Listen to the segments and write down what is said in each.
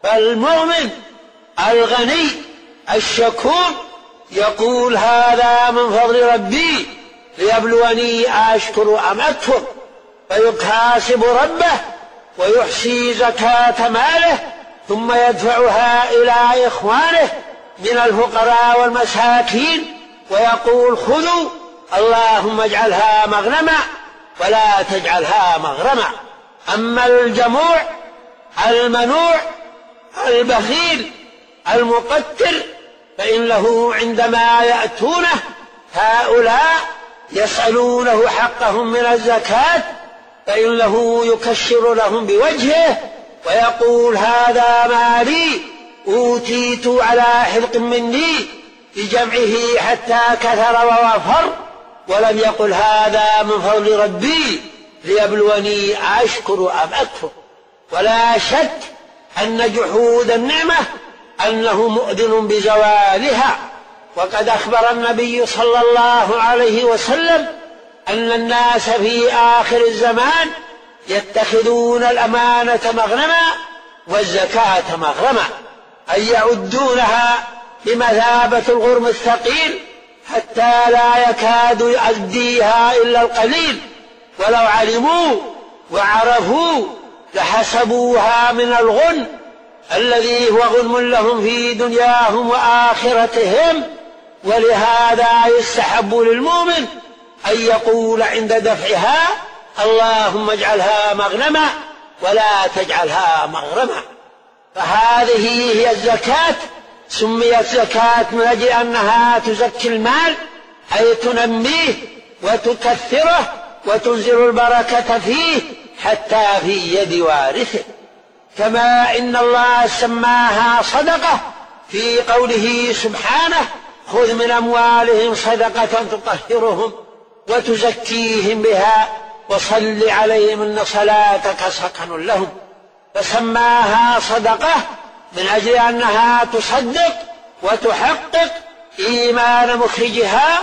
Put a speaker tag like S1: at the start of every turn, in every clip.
S1: فالمؤمن الغني الشكور يقول هذا من فضل ربي ليبلوني أشكر أم أكفر، فيحاسب ربه ويحصي زكاة ماله ثم يدفعها إلى إخوانه من الفقراء والمساكين ويقول خذوا اللهم اجعلها مغنما ولا تجعلها مغرما. أما الجموع المنوع البخيل المقتر فإنه عندما يأتونه هؤلاء يسألونه حقهم من الزكاة فإنه يكشر لهم بوجهه ويقول هذا مالي أوتيت على حذق مني بجمعه حتى كثر ووفر، ولم يقل هذا من فضل ربي ليبلوني أشكر أم أكفر. ولا شك أن جحود النعمة أنه مؤذن بزوالها، وقد أخبر النبي صلى الله عليه وسلم أن الناس في آخر الزمان يتخذون الأمانة مغنما والزكاة مغرما، أي يعدونها بمثابة الغرم الثقيل حتى لا يكاد يؤديها إلا القليل، ولو علموا وعرفوا لحسبوها من الغنم الذي هو غنم لهم في دنياهم وآخرتهم. ولهذا يستحب للمؤمن أن يقول عند دفعها اللهم اجعلها مغنما ولا تجعلها مغرما. فهذه هي الزكاة، سميت زكاة من أجل أنها تزكي المال أي تنميه وتكثره وتنزل البركة فيه حتى في يد وارثه. كما إن الله سماها صدقة في قوله سبحانه خذ من أموالهم صدقة تطهرهم وتزكيهم بها وصل عليهم إن صلاتك سكن لهم، فسماها صدقة من أجل أنها تصدق وتحقق إيمان مخرجها،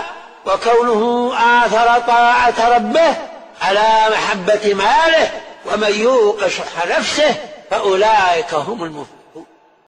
S1: وكونه آثر طاعة ربه على محبة ماله، ومن يوق شح نفسه فأولئك هم المفلحون.